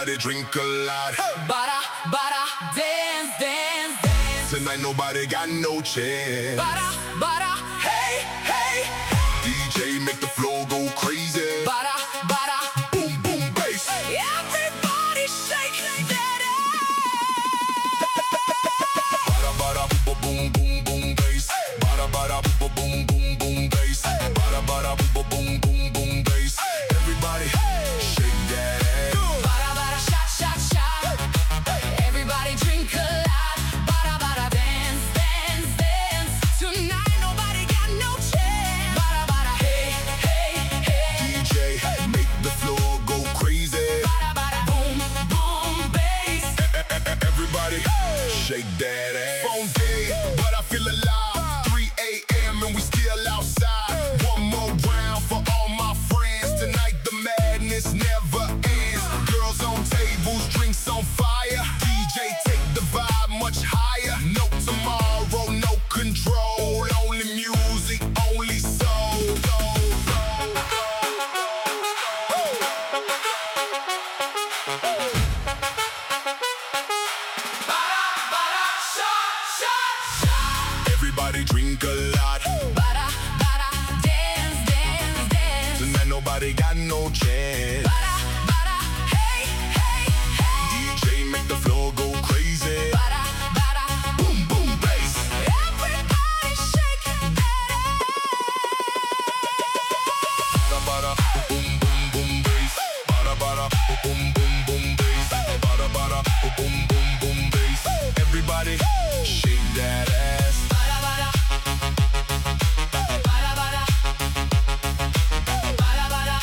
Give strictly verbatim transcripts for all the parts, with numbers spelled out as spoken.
Everybody drink a lot. Bada, bada, dance, dance, dance. Tonight nobody got no chance. Bada, bada, hey, hey. D J make the floor go crazy. Bada, bada, boom, boom, bass. Everybody shake that ass. Bada, bada, boom, boom, boom, boom, bass. Bada, bada, boom, boom, boom, boom, bass. Bada, bada, boom, boom, boom, boom, bass. Everybody shake that ass. Bada, bada, shot, shot, shot. Everybody drink a lot. Bada, bada, dance, dance, dance. Tonight nobody got no chance. Bada, bada, hey, hey, hey. D J make the floor go crazy. Bada, bada, boom, boom, bass. Everybody shake that ass. Phone dead, but I feel alive. three A M and we still outside. One more round for all my friends. Tonight the madness never ends. Girls on tables, drinks on fire. D J take the vibe much higher. No tomorrow, no control. Only music, only soul. Bada, bada, shot, shot, shot. Everybody drink a lot. Bada, bada, dance, dance, dance. Tonight nobody got no chance. Bada, bada, hey, hey, hey. D J make the floor go crazy. Bada, bada, Boom, boom, bass. everybody shake that Bada, bada, boom, boom, boom, bass. Bada, bada, boom, boom, boom, bass. Bada, bada, boom, boom, boom, bass. Everybody shake that ass. Bada, bada. Bada, bada. Bada, bada.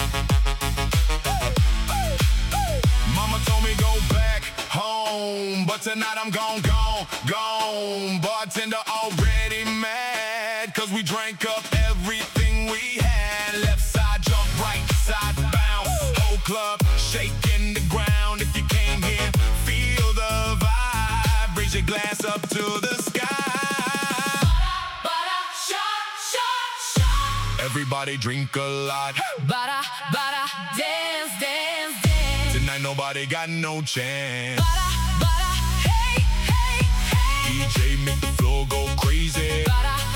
Mama told me go back home, but tonight I'm gone, gone, gone. Bartender already mad, cause we drank up everything we had. Left side jump, right side bounce. Whole club shaking the ground. If you came here, feel the vibe. Raise your glass up to the sky. Bada, shot, shot, shot. Everybody drink a lot. Bada, bada, dance, dance, dance. Tonight nobody got no chance. Bada, bada, hey, hey, hey. D J make the floor go crazy. Bada,